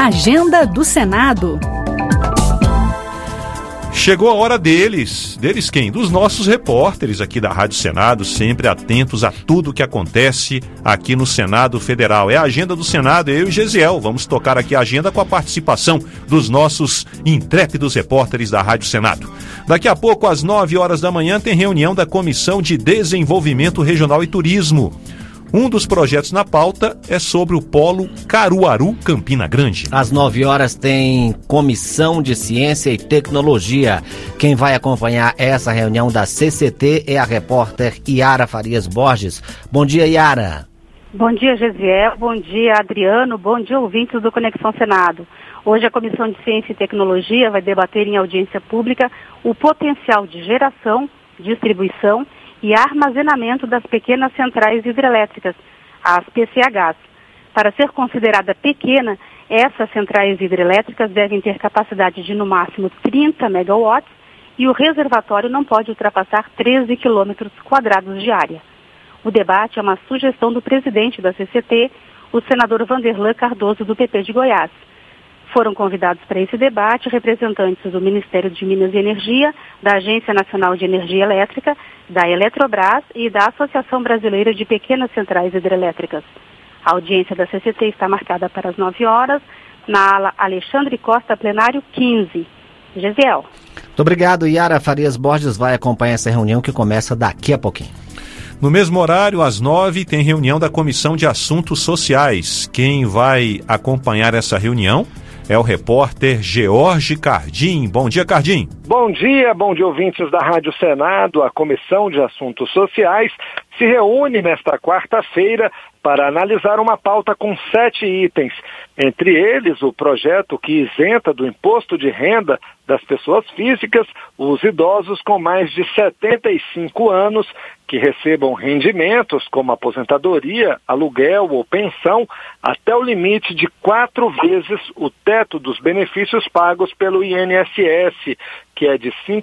Agenda do Senado. Chegou a hora deles. Deles quem? Dos nossos repórteres aqui da Rádio Senado, sempre atentos a tudo que acontece aqui no Senado Federal. É a Agenda do Senado, eu e Gesiel. Vamos tocar aqui a agenda com a participação dos nossos intrépidos repórteres da Rádio Senado. Daqui a pouco, às 9 horas da manhã, tem reunião da Comissão de Desenvolvimento Regional e Turismo. Um dos projetos na pauta é sobre o Polo Caruaru Campina Grande. Às 9 horas tem Comissão de Ciência e Tecnologia. Quem vai acompanhar essa reunião da CCT é a repórter Yara Farias Borges. Bom dia, Yara. Bom dia, Gesiel. Bom dia, Adriano. Bom dia, ouvintes do Conexão Senado. Hoje a Comissão de Ciência e Tecnologia vai debater em audiência pública o potencial de geração, distribuição e armazenamento das pequenas centrais hidrelétricas, as PCHs. Para ser considerada pequena, essas centrais hidrelétricas devem ter capacidade de no máximo 30 megawatts e o reservatório não pode ultrapassar 13 quilômetros quadrados de área. O debate é uma sugestão do presidente da CCT, o senador Vanderlan Cardoso, do PP de Goiás. Foram convidados para esse debate representantes do Ministério de Minas e Energia, da Agência Nacional de Energia Elétrica, da Eletrobras e da Associação Brasileira de Pequenas Centrais Hidrelétricas. A audiência da CCT está marcada para as 9 horas, na ala Alexandre Costa, plenário 15. Gesiel. Muito obrigado, Yara Farias Borges vai acompanhar essa reunião que começa daqui a pouquinho. No mesmo horário, às 9, tem reunião da Comissão de Assuntos Sociais. Quem vai acompanhar essa reunião é o repórter George Cardim. Bom dia, Cardim. Bom dia, ouvintes da Rádio Senado. A Comissão de Assuntos Sociais se reúne nesta quarta-feira para analisar uma pauta com 7 itens. Entre eles, o projeto que isenta do imposto de renda das pessoas físicas os idosos com mais de 75 anos que recebam rendimentos como aposentadoria, aluguel ou pensão até o limite de 4 vezes o teto dos benefícios pagos pelo INSS, que é de R$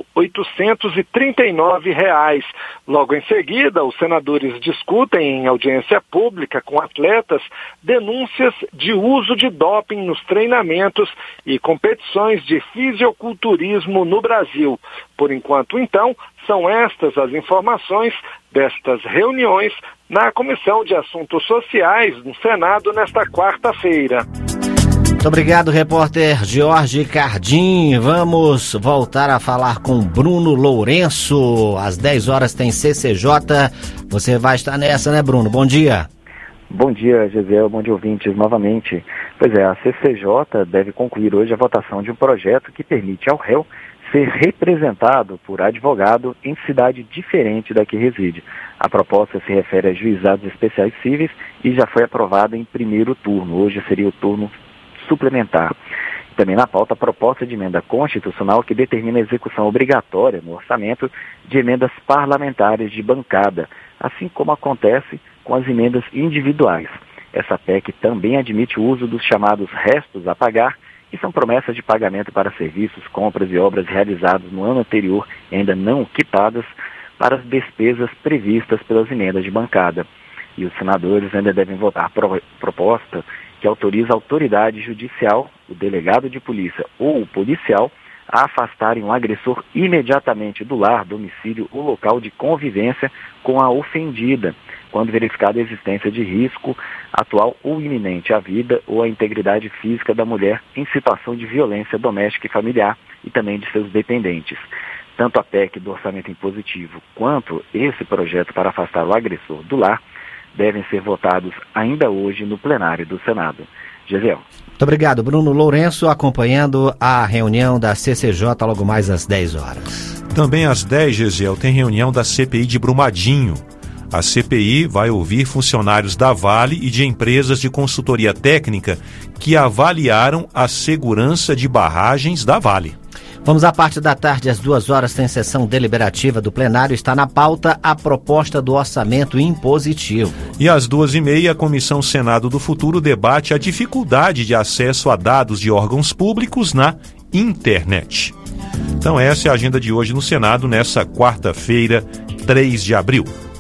5.839. Logo em seguida, os senadores discutem em audiência pública com atletas denúncias de uso de doping nos treinamentos e competições de fisiculturismo no Brasil. Por enquanto, então, são estas as informações destas reuniões na Comissão de Assuntos Sociais no Senado nesta quarta-feira. Muito obrigado, repórter George Cardim. Vamos voltar a falar com Bruno Lourenço. Às 10 horas tem CCJ. Você vai estar nessa, né, Bruno? Bom dia. Bom dia, Gesiel. Bom dia, ouvintes, novamente. Pois é, a CCJ deve concluir hoje a votação de um projeto que permite ao réu ser representado por advogado em cidade diferente da que reside. A proposta se refere a juizados especiais cíveis e já foi aprovada em primeiro turno. Hoje seria o turno suplementar. Também na pauta a proposta de emenda constitucional que determina a execução obrigatória no orçamento de emendas parlamentares de bancada, assim como acontece com as emendas individuais. Essa PEC também admite o uso dos chamados restos a pagar, que são promessas de pagamento para serviços, compras e obras realizados no ano anterior e ainda não quitadas para as despesas previstas pelas emendas de bancada. E os senadores ainda devem votar proposta que autoriza a autoridade judicial, o delegado de polícia ou o policial a afastarem um agressor imediatamente do lar, domicílio ou local de convivência com a ofendida, quando verificada a existência de risco atual ou iminente à vida ou à integridade física da mulher em situação de violência doméstica e familiar e também de seus dependentes. Tanto a PEC do orçamento impositivo quanto esse projeto para afastar o agressor do lar devem ser votados ainda hoje no plenário do Senado. Gesiel. Muito obrigado, Bruno Lourenço, acompanhando a reunião da CCJ logo mais às 10 horas. Também às 10, Gesiel, tem reunião da CPI de Brumadinho. A CPI vai ouvir funcionários da Vale e de empresas de consultoria técnica que avaliaram a segurança de barragens da Vale. Vamos à parte da tarde, às 2 horas tem sessão deliberativa do plenário, está na pauta a proposta do orçamento impositivo. E às 2h30, a Comissão Senado do Futuro debate a dificuldade de acesso a dados de órgãos públicos na internet. Então essa é a agenda de hoje no Senado, nessa quarta-feira, 3 de abril.